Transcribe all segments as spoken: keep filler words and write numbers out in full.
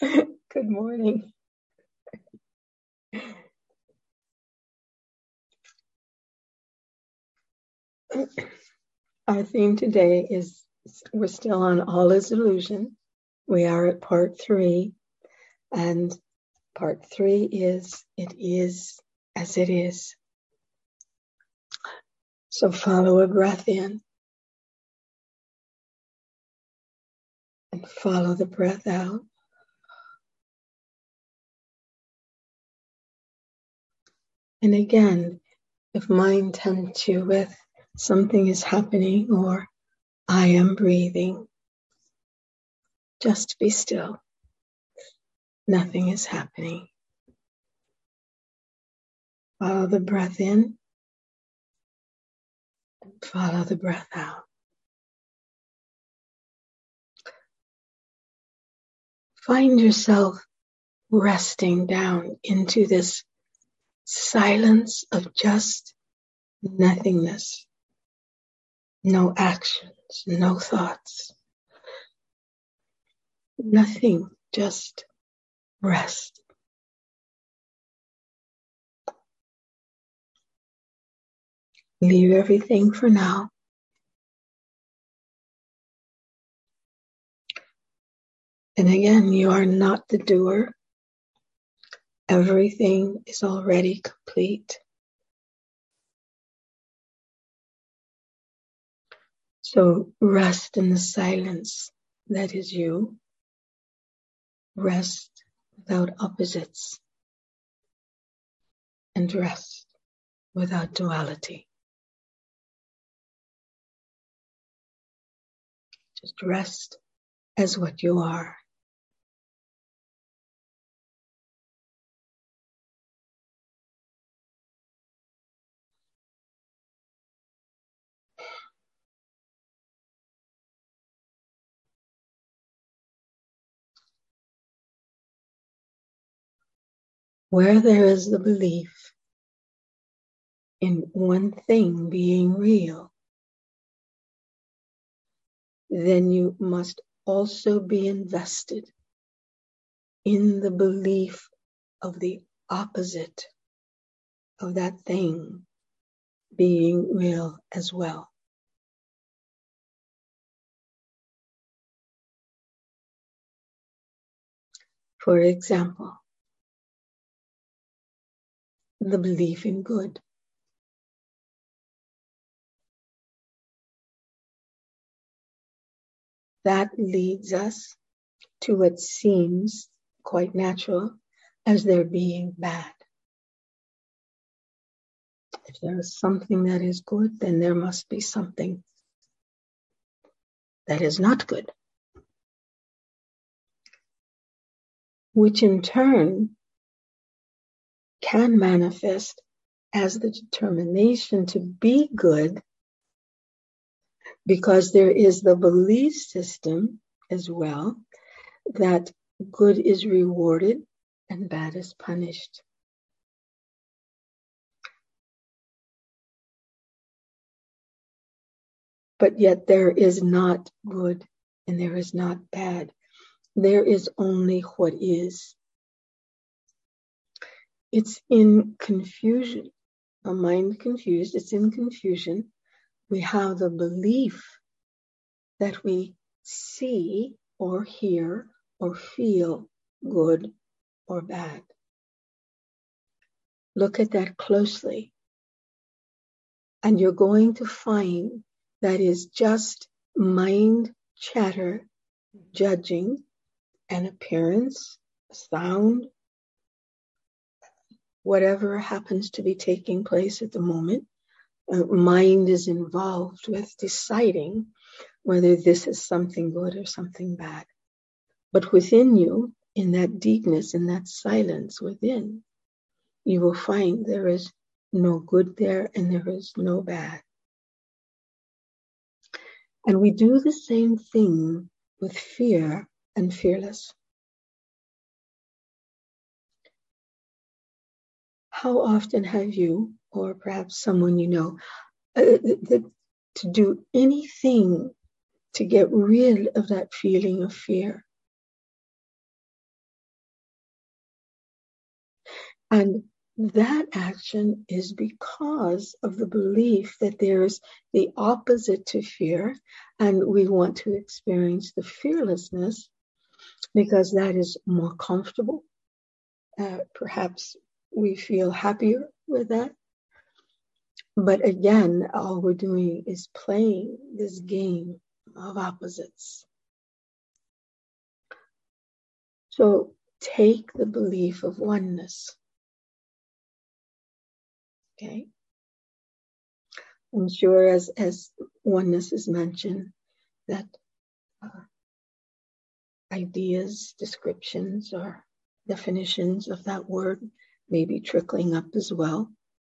Good morning. Our theme today is, we're still on All is Illusion. We are at part three, and part three is, it is as it is. So follow a breath in and follow the breath out. And again, if mind tempts you with something is happening or I am breathing, just be still. Nothing is happening. Follow the breath in and follow the breath out. Find yourself resting down into this silence of just nothingness. No actions, no thoughts. Nothing, just rest. Leave everything for now. And again, you are not the doer. Everything is already complete. So rest in the silence that is you. Rest without opposites. And rest without duality. Just rest as what you are. Where there is the belief in one thing being real, then you must also be invested in the belief of the opposite of that thing being real as well. For example, the belief in good. That leads us to what seems quite natural as there being bad. If there is something that is good, then there must be something that is not good. Which in turn can manifest as the determination to be good, because there is the belief system as well that good is rewarded and bad is punished. But yet there is not good and there is not bad. There is only what is. It's in confusion. A mind confused, it's in confusion. We have the belief that we see or hear or feel good or bad. Look at that closely. And you're going to find that is just mind chatter, judging an appearance, sound, whatever happens to be taking place at the moment. Uh, mind is involved with deciding whether this is something good or something bad. But within you, in that deepness, in that silence within, you will find there is no good there and there is no bad. And we do the same thing with fear and fearless. How often have you, or perhaps someone you know, uh, th- to do anything to get rid of that feeling of fear? And that action is because of the belief that there's the opposite to fear, and we want to experience the fearlessness because that is more comfortable. Uh, perhaps we feel happier with that. But again, all we're doing is playing this game of opposites. So take the belief of oneness. Okay. I'm sure as, as oneness is mentioned, that uh, ideas, descriptions, or definitions of that word may be trickling up as well.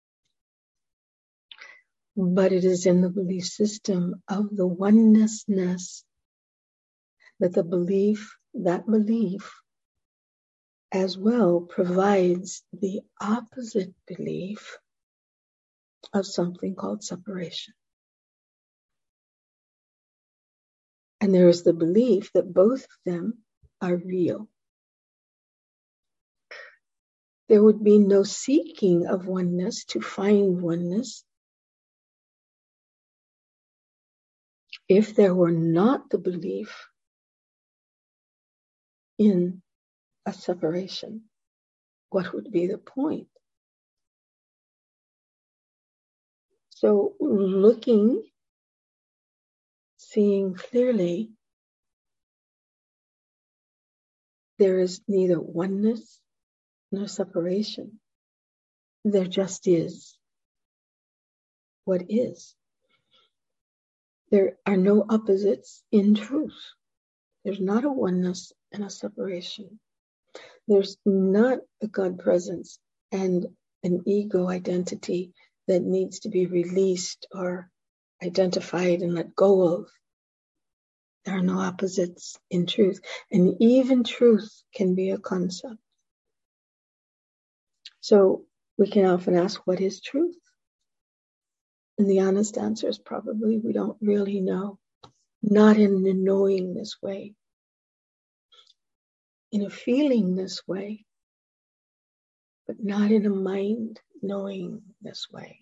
But it is in the belief system of the onenessness that the belief, that belief as well provides the opposite belief of something called separation. And there is the belief that both of them are real. There would be no seeking of oneness to find oneness if there were not the belief in a separation. What would be the point? So looking, seeing clearly, there is neither oneness nor separation. There just is what is. There are no opposites in truth. There's not a oneness and a separation. There's not a God presence and an ego identity that needs to be released or identified and let go of. There are no opposites in truth. And even truth can be a concept. So we can often ask, what is truth? And the honest answer is probably we don't really know. Not in a knowing this way. In a feeling this way. But not in a mind knowing this way.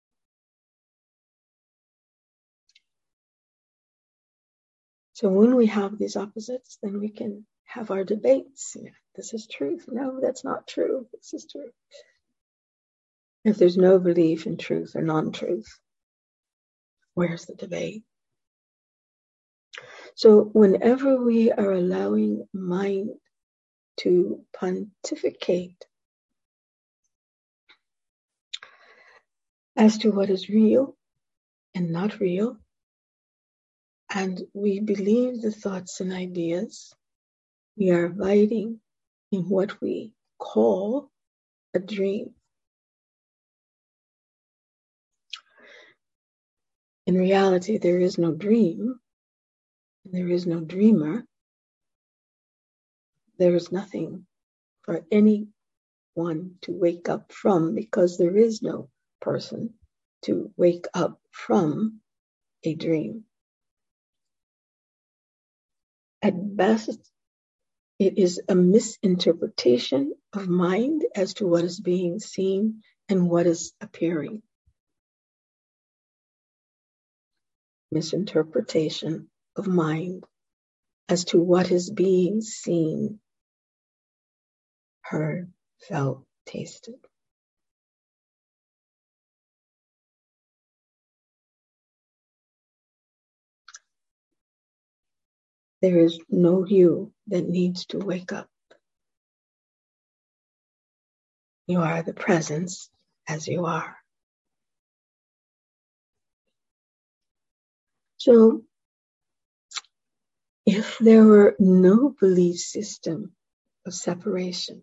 So when we have these opposites, then we can have our debates. Yeah, this is truth. No, that's not true. This is true. If there's no belief in truth or non-truth, where's the debate? So whenever we are allowing mind to pontificate as to what is real and not real, and we believe the thoughts and ideas, we are abiding in what we call a dream. In reality, there is no dream, there is no dreamer, there is nothing for anyone to wake up from, because there is no person to wake up from a dream. At best, it is a misinterpretation of mind as to what is being seen and what is appearing. Misinterpretation of mind as to what is being seen, heard, felt, tasted. There is no you that needs to wake up. You are the presence as you are. So, if there were no belief system of separation,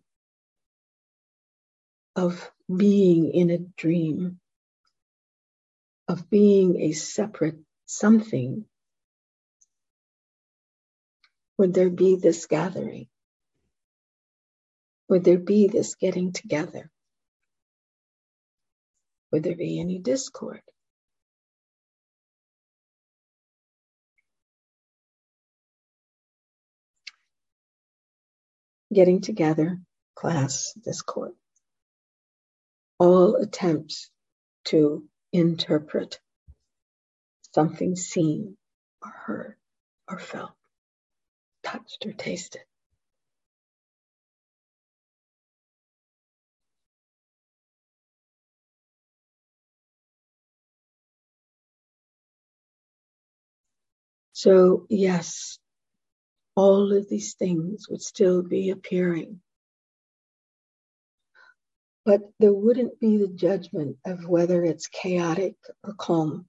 of being in a dream, of being a separate something, would there be this gathering? Would there be this getting together? Would there be any discord? Getting together, class, discord. all attempts to interpret something seen or heard or felt, touched or tasted. So yes, all of these things would still be appearing, but there wouldn't be the judgment of whether it's chaotic or calm.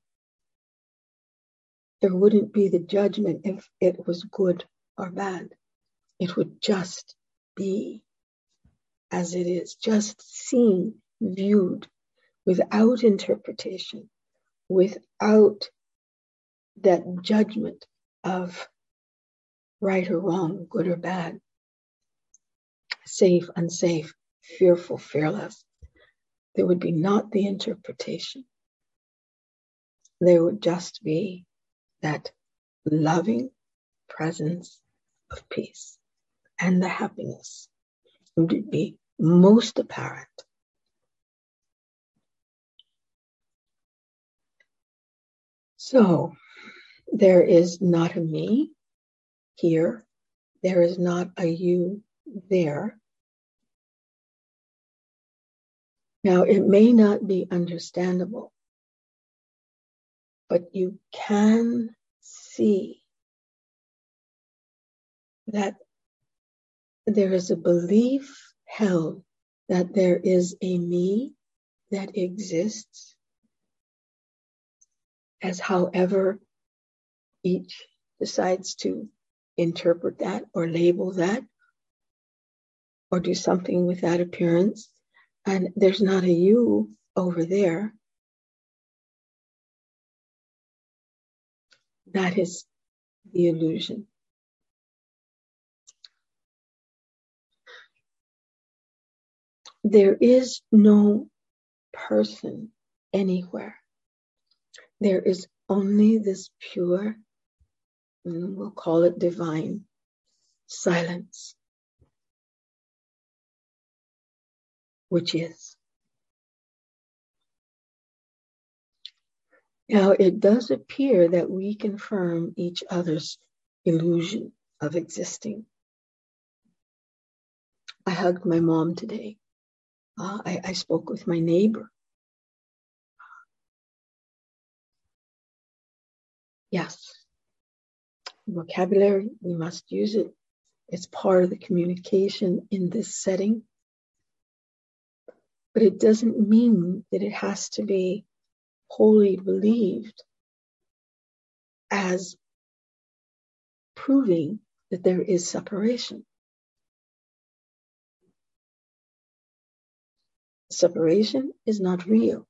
There wouldn't be the judgment if it was good or bad. It would just be as it is, just seen, viewed, without interpretation, without that judgment of right or wrong, good or bad, safe, unsafe, fearful, fearless. There would be not the interpretation. There would just be that loving presence of peace, and the happiness would be most apparent. So there is not a me here. There is not a you there. Now, it may not be understandable, but you can see that there is a belief held that there is a me that exists, as however each decides to interpret that or label that or do something with that appearance. And there's not a you over there. That is the illusion. There is no person anywhere. There is only this pure, we'll call it divine, silence, which is. Now, it does appear that we confirm each other's illusion of existing. I hugged my mom today. Uh, I, I spoke with my neighbor. Yes, vocabulary, we must use it. It's part of the communication in this setting. But it doesn't mean that it has to be wholly believed as proving that there is separation. Separation is not real.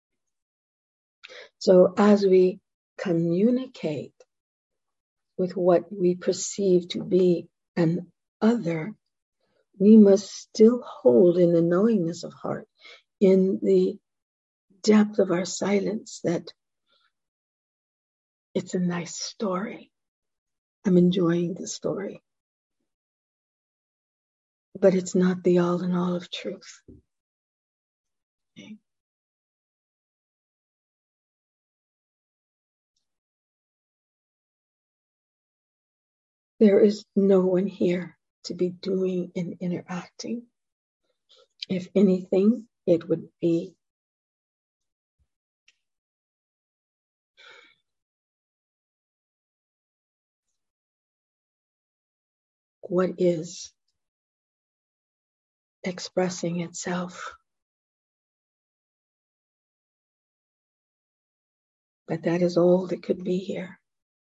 So as we communicate with what we perceive to be an other, we must still hold in the knowingness of heart, in the depth of our silence, that it's a nice story. I'm enjoying the story. But it's not the all in all of truth. Okay. There is no one here to be doing and interacting. If anything, it would be what is expressing itself. But that is all that could be here.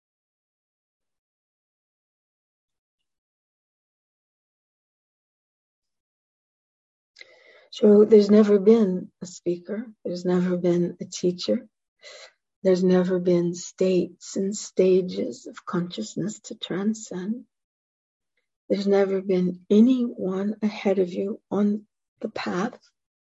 So there's never been a speaker. There's never been a teacher. There's never been states and stages of consciousness to transcend. There's never been anyone ahead of you on the path.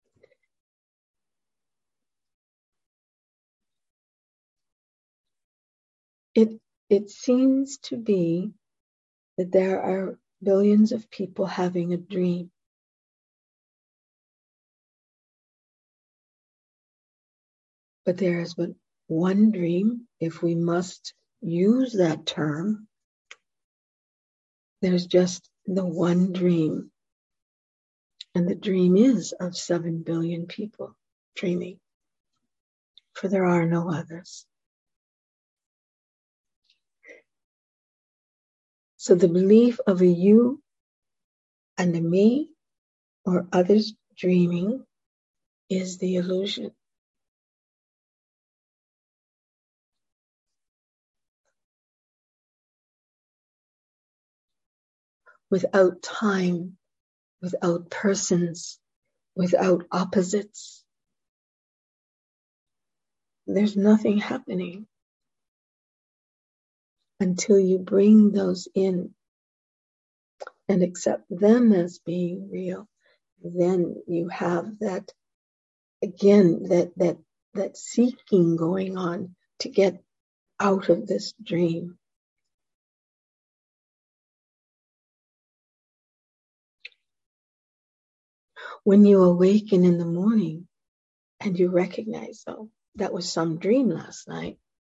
It, it seems to be that there are billions of people having a dream. But there is but one dream, if we must use that term. There's just the one dream. And the dream is of seven billion people dreaming, for there are no others. So the belief of a you and a me or others dreaming is the illusion. Without time, without persons, without opposites, there's nothing happening until you bring those in and accept them as being real. Then you have that, again, that that that seeking going on to get out of this dream. When you awaken in the morning and you recognize, oh, that was some dream last night,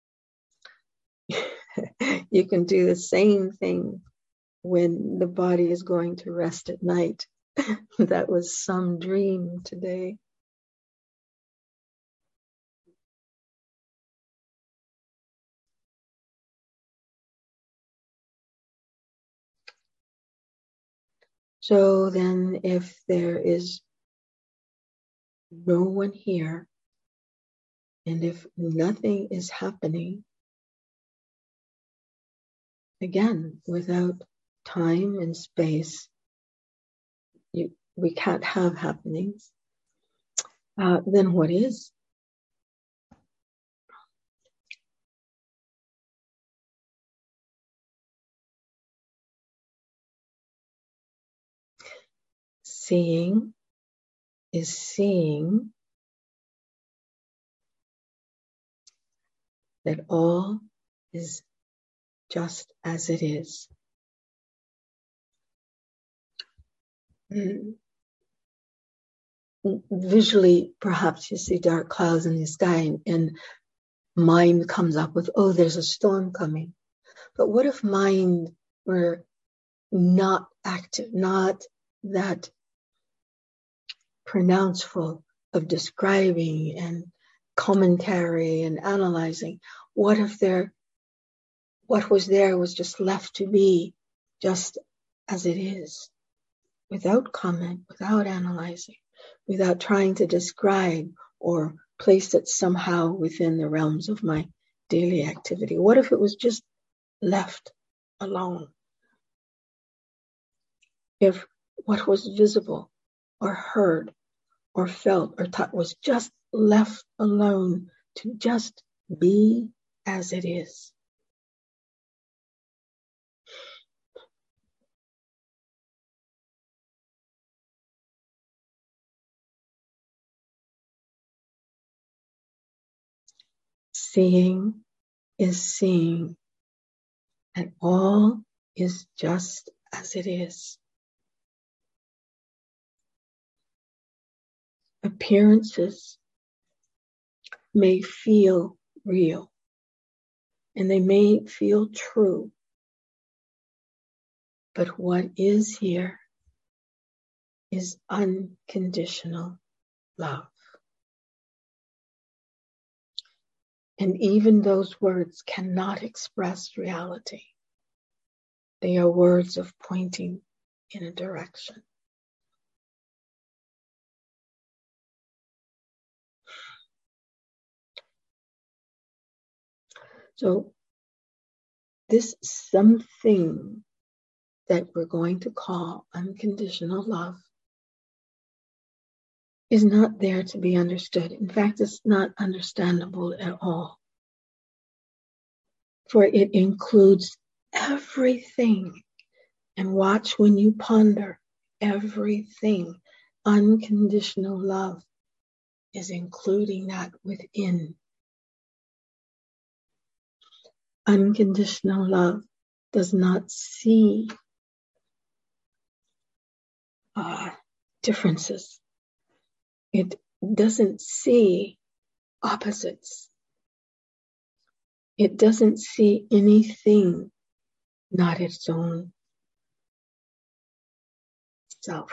you can do the same thing when the body is going to rest at night. That was some dream today. So then if there is no one here, and if nothing is happening, again, without time and space, you, we can't have happenings, uh, then what is? Seeing is seeing that all is just as it is. Mm. Visually, perhaps you see dark clouds in the sky and, and mind comes up with, oh, there's a storm coming. But what if mind were not active, not that pronounceful of describing and commentary and analyzing? What if there, what was there was just left to be just as it is, without comment, without analyzing, without trying to describe or place it somehow within the realms of my daily activity? What if it was just left alone? If what was visible or heard or felt or taught was just left alone to just be as it is. Seeing is seeing, and all is just as it is. Appearances may feel real, and they may feel true, but what is here is unconditional love. And even those words cannot express reality. They are words of pointing in a direction. So this something that we're going to call unconditional love is not there to be understood. In fact, it's not understandable at all. For it includes everything. And watch when you ponder everything. Unconditional love is including that within. Unconditional love does not see uh, differences. It doesn't see opposites. It doesn't see anything not its own self.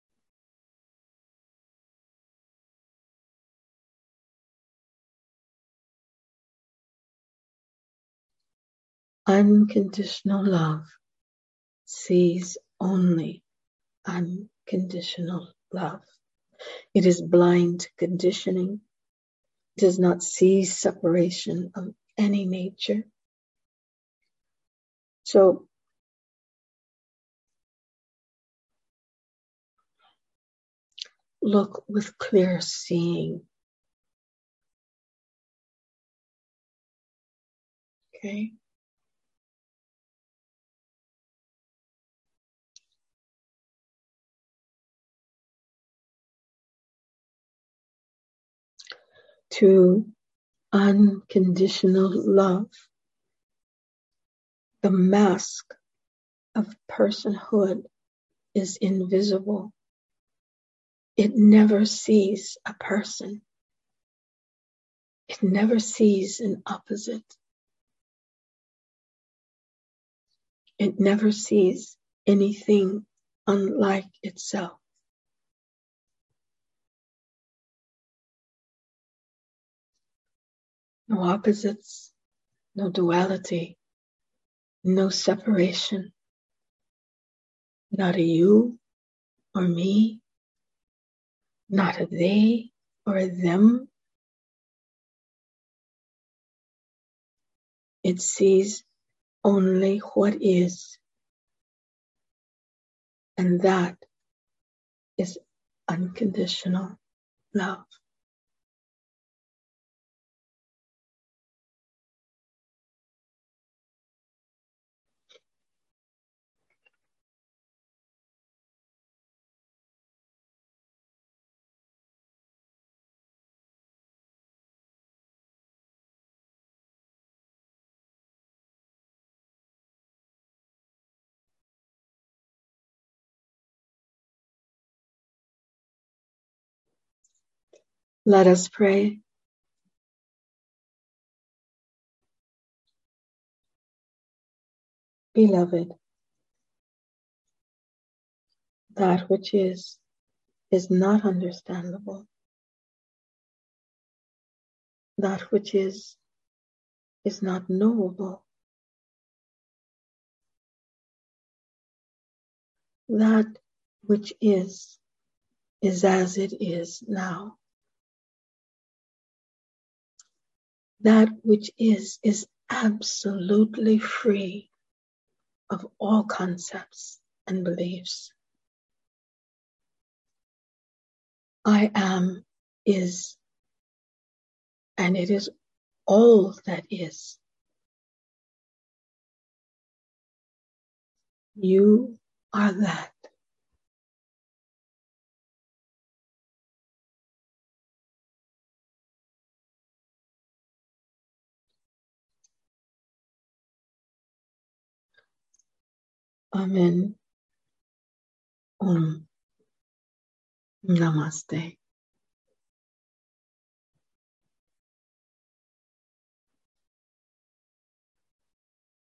Unconditional love sees only unconditional love. It is blind to conditioning, does not see separation of any nature. So, look with clear seeing. Okay? To unconditional love, the mask of personhood is invisible. It never sees a person. It never sees an opposite. It never sees anything unlike itself. No opposites, no duality, no separation. Not a you or me, not a they or a them. It sees only what is, and that is unconditional love. Let us pray. Beloved, that which is, is not understandable. That which is, is not knowable. That which is, is as it is now. That which is, is absolutely free of all concepts and beliefs. I am is, and it is all that is. You are that. Amen. Om. Namaste.